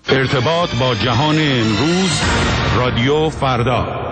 ارتباط با جهان امروز، رادیو فردا.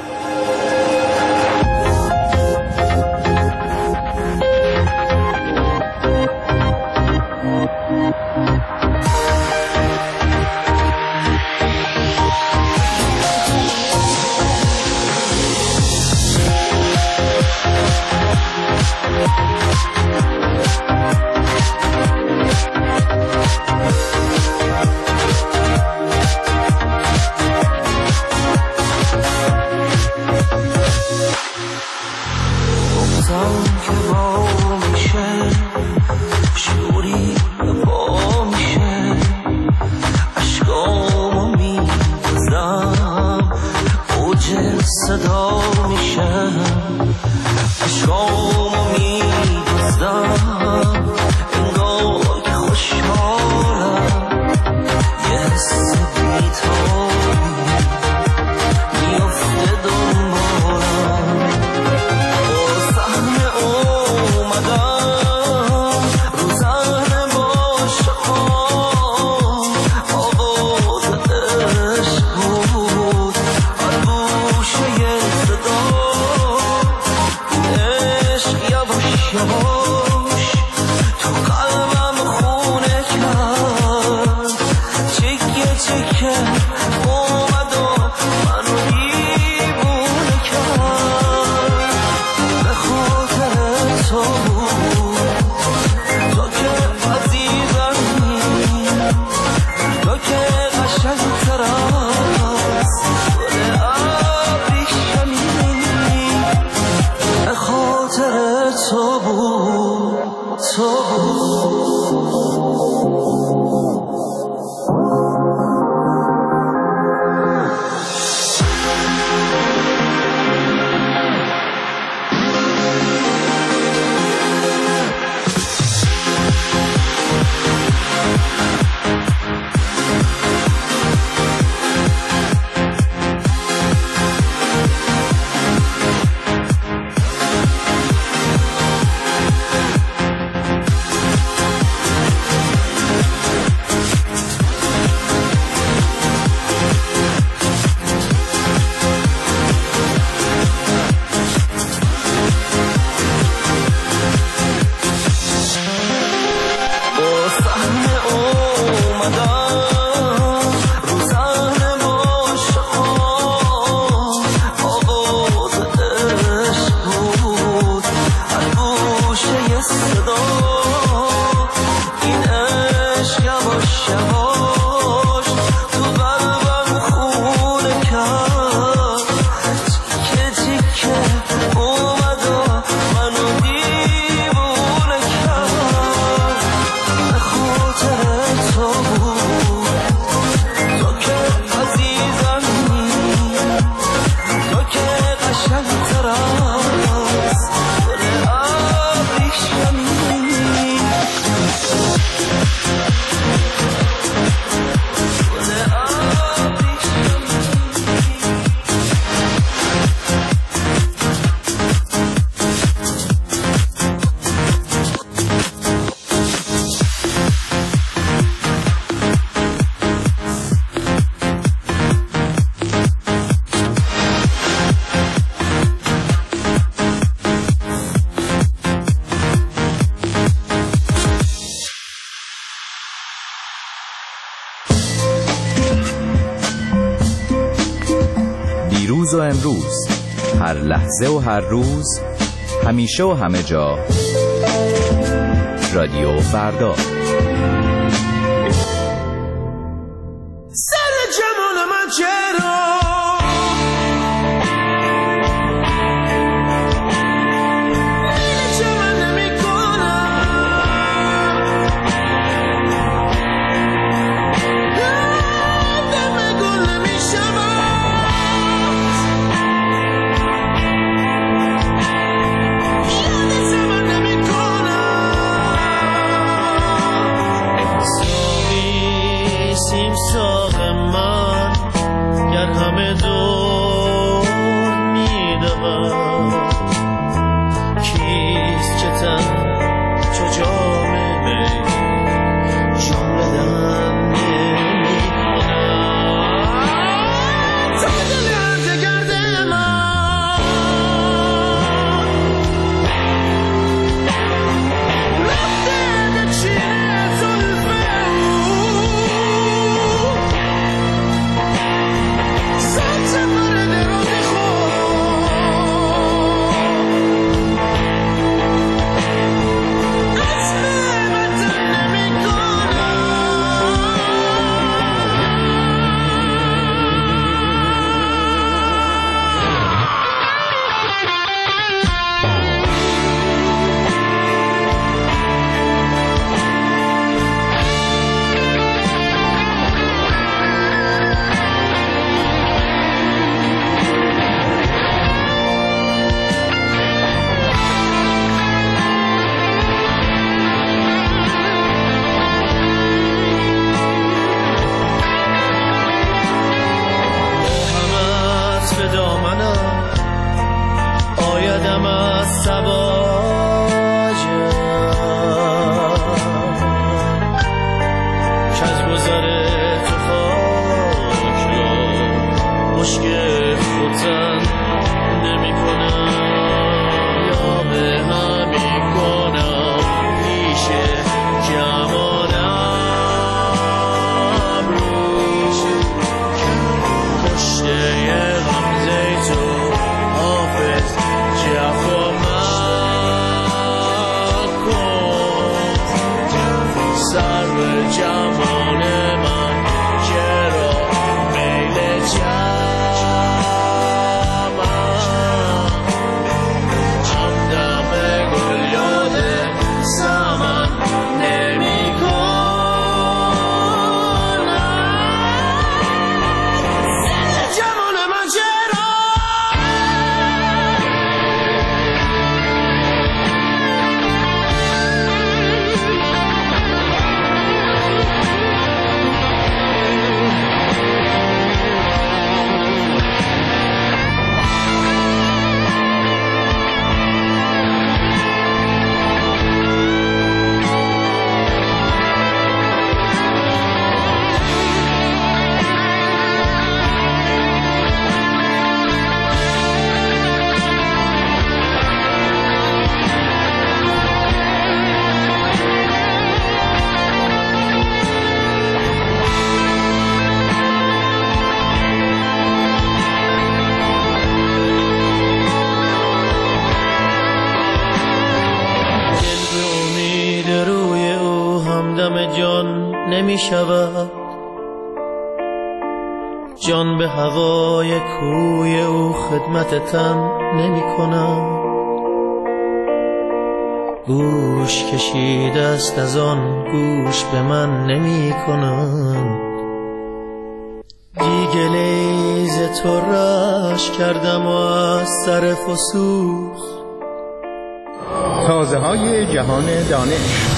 دیروز و امروز، هر لحظه و هر روز، همیشه و همه جا، رادیو فردا. سر جمال من چرا شدم از سواجم کج گذاره تو خاک را مشکل خودن نمی کنم یا به همی کنم پیش جمانم روش پشته غمزه تو حافظ جفا مکن سر به جمال من چرا میل جمعم همدم گل یاد سمن نمی کنم جمال من چرا جان نمی شود جان به هوای کوی او خدمت تن نمی کنم گوش کشیده است از آن گوش به من نمی کنم دیگه لیز تو رش کردم و از سر فسوس تازه های جهان دانش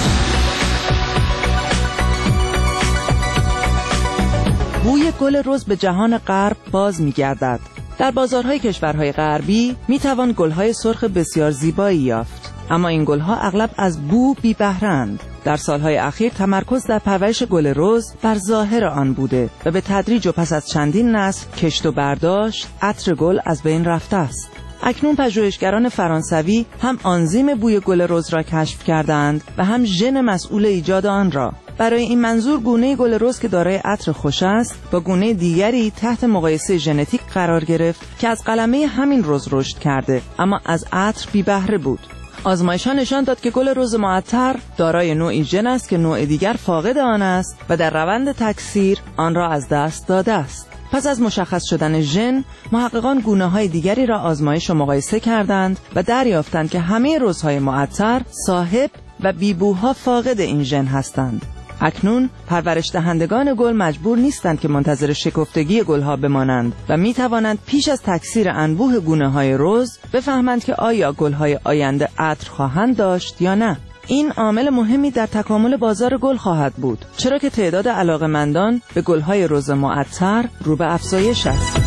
بوی گل رز به جهان غرب باز می‌گردد. در بازارهای کشورهای غربی می‌توان گل‌های سرخ بسیار زیبایی یافت، اما این گل‌ها اغلب از بو بی بهره‌اند. در سالهای اخیر تمرکز در پرورش گل رز بر ظاهر آن بوده و به تدریج و پس از چندین نسل کشت و برداشت عطر گل از بین رفته است. اکنون پژوهشگران فرانسوی هم آنزیم بوی گل رز را کشف کردند و هم ژن مسئول ایجاد آن را. برای این منظور گونه گل رز که دارای عطر خوش است با گونه دیگری تحت مقایسه ژنتیک قرار گرفت که از قلمه همین رز رشد کرده اما از عطر بی بهره بود. آزمایش‌ها نشان داد که گل رز معطر دارای نوعی ژن است که نوع دیگر فاقد آن است و در روند تکثیر آن را از دست داده است. پس از مشخص شدن ژن، محققان گونه‌های دیگری را آزمایش و مقایسه کردند و دریافتند که همه رزهای معطر صاحب و بیبوها فاقد این ژن هستند. اکنون پرورش دهندگان گل مجبور نیستند که منتظر شکفتگی گلها بمانند و می توانند پیش از تکثیر انبوه گونه‌های رز بفهمند که آیا گلهای آینده عطر خواهند داشت یا نه. این عامل مهمی در تکامل بازار گل خواهد بود، چرا که تعداد علاقه‌مندان به گلهای رز معطر رو به افزایش است.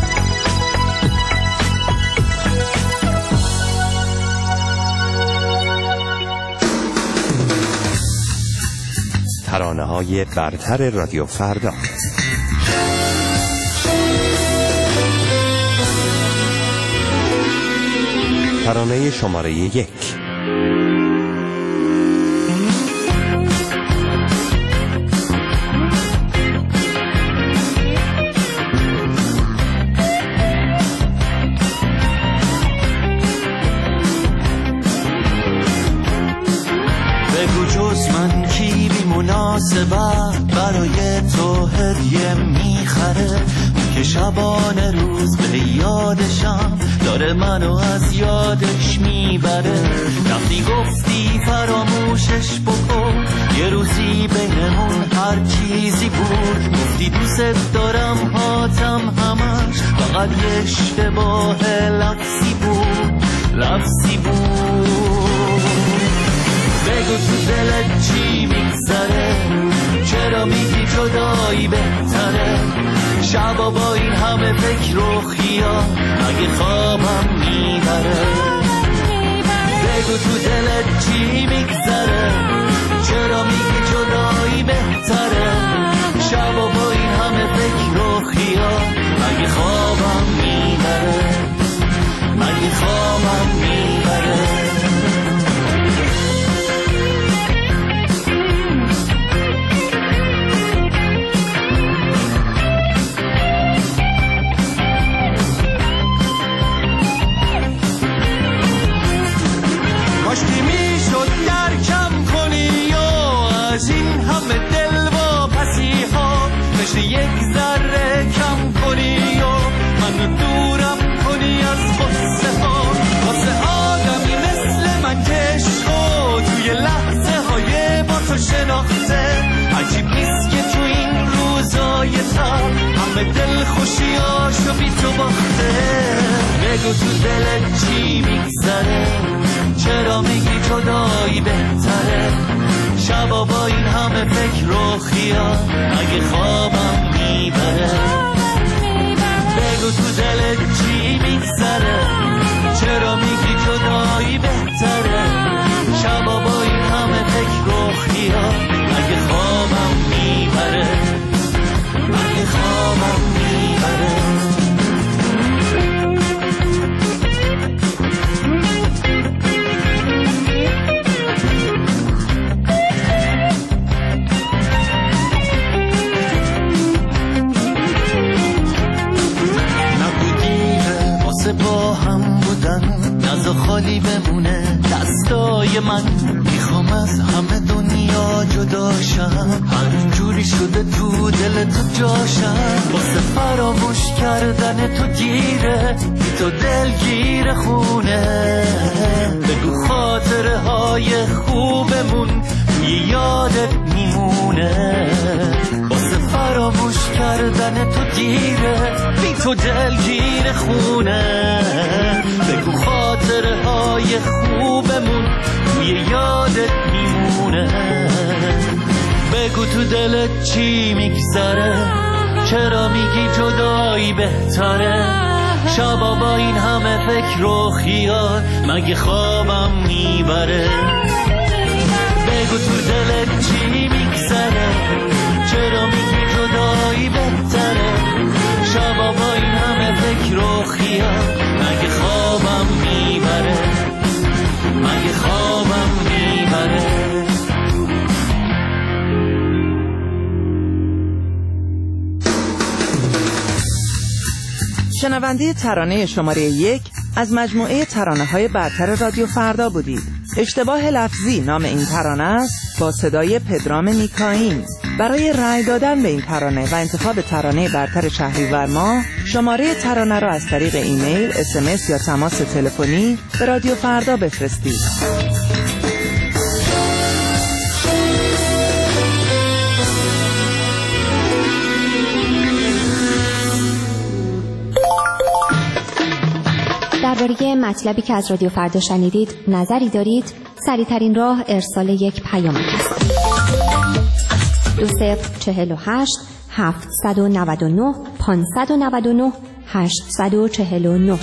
ترانه‌های برتر رادیو فردا. ترانه شماره 1. بگو جز من کی بی مناسبت برای تو هدیه میخره که شبانه روز به یادشم داره منو از یادش میبره. وقتی گفتی فراموشش بکن یه روزی بینمون هر چیزی بود، گفتی دوست دارم هاتم همش فقط یه اشتباه لفظی بود. بگو تو دلت چی میگذره، چرا میگی جدایی بهتره؟ شبا با این همه فکر و خیال مگه خوابم میبره؟ بگو تو دلت چی میگذره، چرا میگی جدایی بهتره، شبا با این همه فکر و خیال، مگه خوابم میبره، مگه خوابم میبره. یک ذره کم کنی و منو دورم کنی از غصه ها، واسه آدمی مثل من که عشقو توی لحظه های با تو شناخته، عجیب نیست که تو این روزای تر همه دل خوشیاشو بی تو باخته. بگو تو دلت چی میگذره، چرا میگی جدایی بهتره، شبا با این همه فکر و خیال، اگه خوابم میبره. بگو تو دلت چی میگذره، چرا میگی جدایی بهتره، شبا با این همه فکر و خیال، اگه خوابم میبره، اگه خوابم میبره. با هم بودن نزا خالی بمونه دستای من، میخوام از همه دنیا جداشم، هر جوری شده تو دل تو جاشم، واسه فراموش کردن تو گیره بی تو دلگیر خونه. بگو خاطره های خوبمون توی یادت میمونه، واسه فراموش کردن تو گیره بی تو دلگیر خونه. بگو خاطره های خوبمون توی یادت میمونه. بگو تو دلت چی میگذره، چرا میگی جدایی بهتره، شبا با این همه فکر و خیال، مگه خوابم میبره. بگو تو دلت چی میگذره، چرا میگی جدایی بهتره، شبا با این همه فکر و خیال، مگه خوابم میبره، مگه خوابم میبره. شنونده ترانه شماره 1 از مجموعه ترانه‌های برتر رادیو فردا بودید. اشتباه لفظی نام این ترانه است با صدای پدرام نیکاین. برای رأی دادن به این ترانه و انتخاب ترانه برتر شهریور ماه، شماره ترانه را از طریق ایمیل، SMS یا تماس تلفنی به رادیو فردا بفرستید. درباره مطلبی که از رادیو فردا شنیدید نظری دارید؟ سریع‌ترین راه ارسال یک پیامک است. 2048 799 599 849.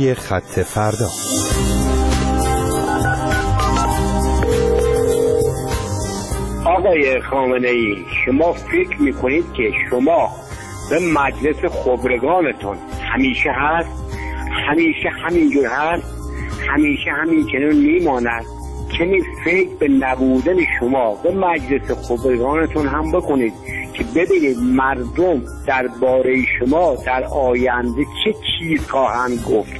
صدای خط فردا. آقای خامنه‌ای، شما فکر میکنید که شما به مجلس خبرگانتون همیشه هست، همیشه همینجور هست، همیشه همین کنون میماند؟ چنین فکر به نبودن شما به مجلس خبرگانتون هم بکنید که ببینید مردم درباره شما در آینده چه چیز خواهند گفت.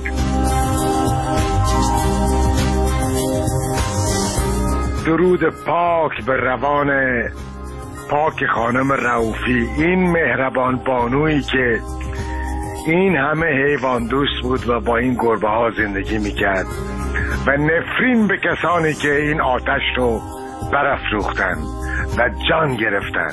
درود پاک به روان پاک خانم رؤوفی، این مهربان بانویی که این همه حیوان دوست بود و با این گربه ها زندگی میکرد و نفرین به کسانی که این آتش رو برافروختن و جان گرفتن.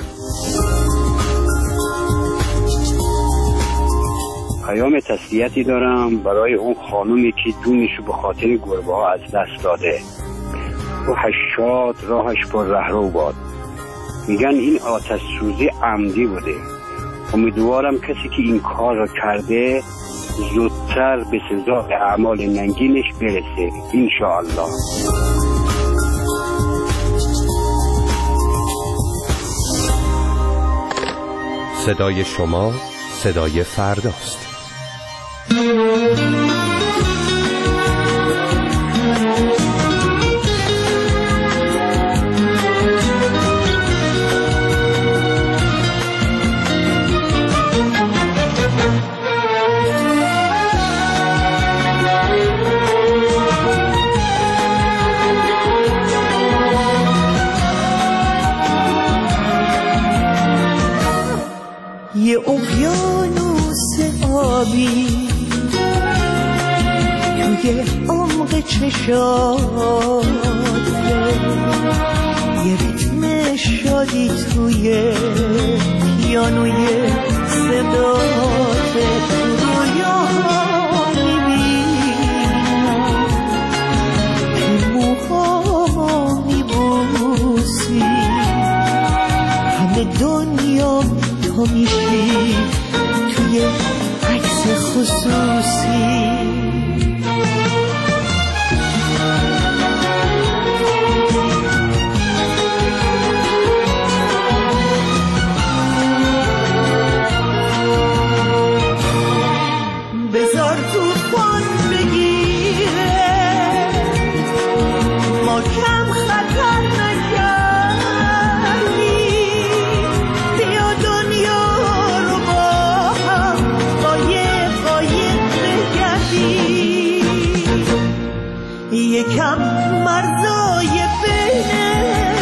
پیام تسلیتی دارم برای اون خانومی که جونشو به خاطر گربه ها از دست داده. روحش شاد، راهش پر رهرو باد. میگن این آتش سوزی عمدی بوده. امیدوارم کسی که این کار را کرده زودتر به سزای اعمال ننگینش برسه انشاءالله. صدای شما صدای فرداست. یه اقیانوس آبی توی عمق چشات، یه ریتم شادی توی پیانوی صدات، رویاها میبینم که موها میبوسی، همه دنیا تو میشی توی عکس خصوصی. بذار طوفان بگیره، ما کم خطر نکردیم، بیا دنیا رو با هم قایق بگردیم، یکم مرزای بینه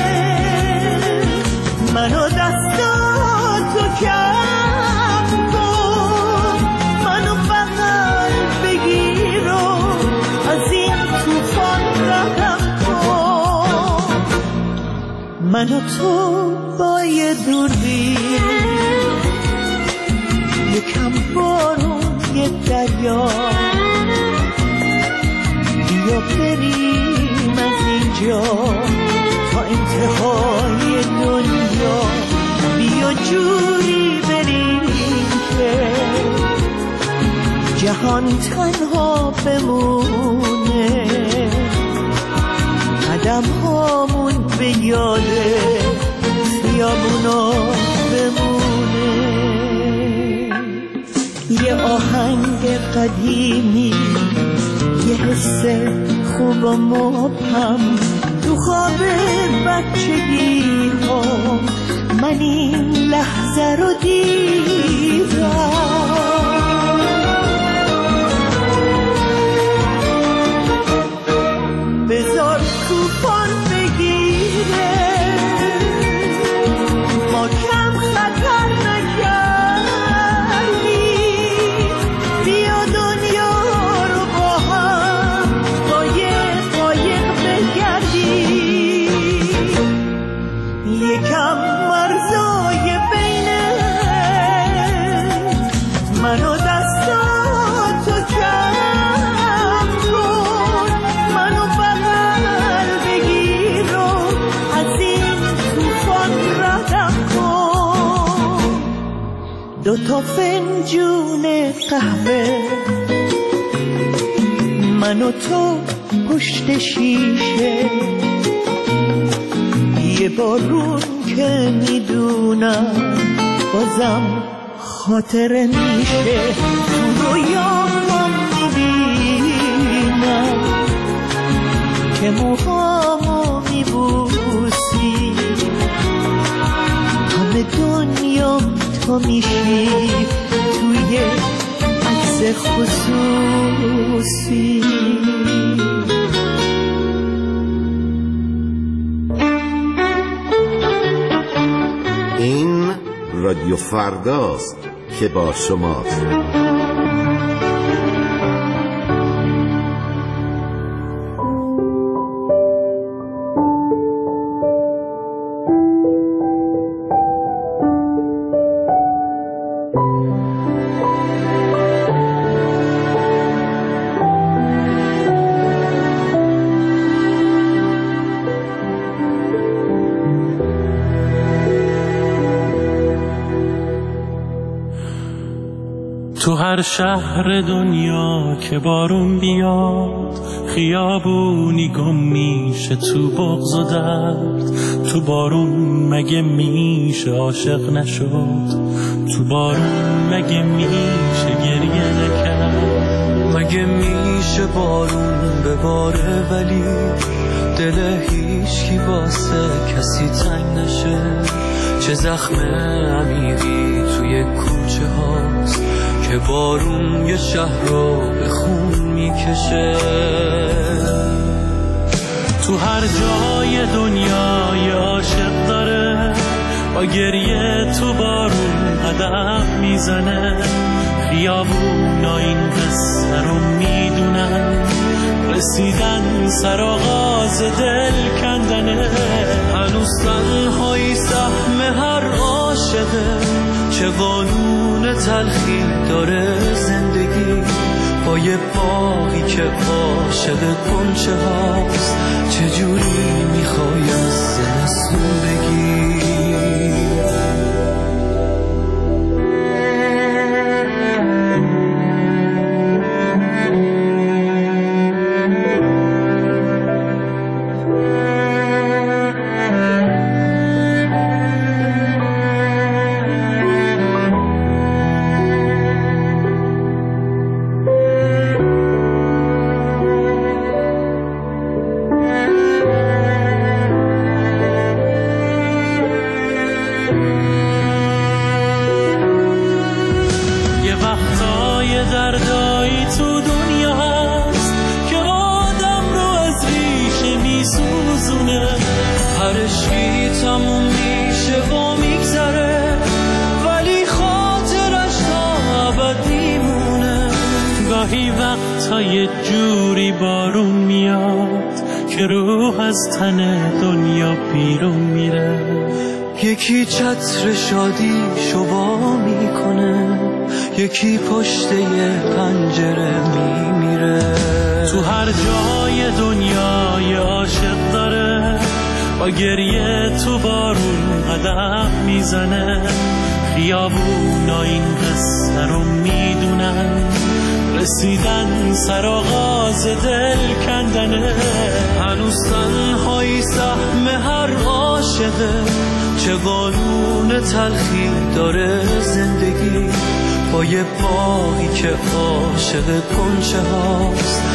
منو دستاتو کم کن، منو بغل بگیر و از این طوفان رهم کن، من و تو با یه دوربین، یکم بارون یه دریا، بیا بریم از اینجا تا انتهای دنیا، بیا جوری بریم که جهان تنها بمونه، قدم هامون به یاده خیابونا بمونه. یه آهنگ قدیمی، یه حس خوب و مبهم تو خواب بچگی ها، من این لحظه رو دیدم. بذار طوفان بگیره، ما کم خطر نکردیم، بیا دنیا رو با هم قایق بگردیم، یکم مرزای بینه منو دستاتو کم کن، منو بغل بگیر و از این طوفان ردم کن. دوتا فنجون قهوه من و تو پشت شیشه، یه بارون که میدونم بازم خاطره میشه. تو رویام میبینم که موهامو میبوسی، همه دنیام تو میشی توی عکس خصوصی. این رادیو فرداست که با شماست. تو هر شهر دنیا که بارون بیاد، خیابونی گم میشه تو بغض و درد. تو بارون مگه میشه عاشق نشد؟ تو بارون مگه میشه گریه نکرد؟ مگه میشه بارون بباره ولی دل هیچکی واسه کسی تنگ نشه؟ چه زخم عمیقی توی کوچه هاست که بارون یه شهر رو به خون میکشه. تو هر جای دنیا یه عاشق داره، با گریه تو بارون قدم میزنه. خیابونا این قصه رو میدونن، رسیدن سر آغاز دل کندنه. هنوز تنهایی سهم هر عاشقه، چه قانون تلخی داره زندگی. با یه باقی که عاشق گنچه هاست، چجوری میخوای از زمستون بگی؟ دردایی تو دنیا هست که آدم رو از ریشه میسوزونه. هر عشقی تموم میشه و میگذره، ولی خاطرش تا ابد میمونه. گاهی وقتا یه جوری بارون میاد که روح از تن دنیا بیرون میره. یکی چتر شادی شوا میکنه، یکی پشت یه پنجره میمیره. تو هر جای دنیا یه عاشق داره، با گریه تو بارون قدم میزنه. خیابونا این قصه رو میدونن، رسیدن سر آغاز دل کندنه. هنوز تنهایی سهم هر عاشقه، چه قانون تلخی داره زندگی. با یه باقی که عاشق گنچه هاست،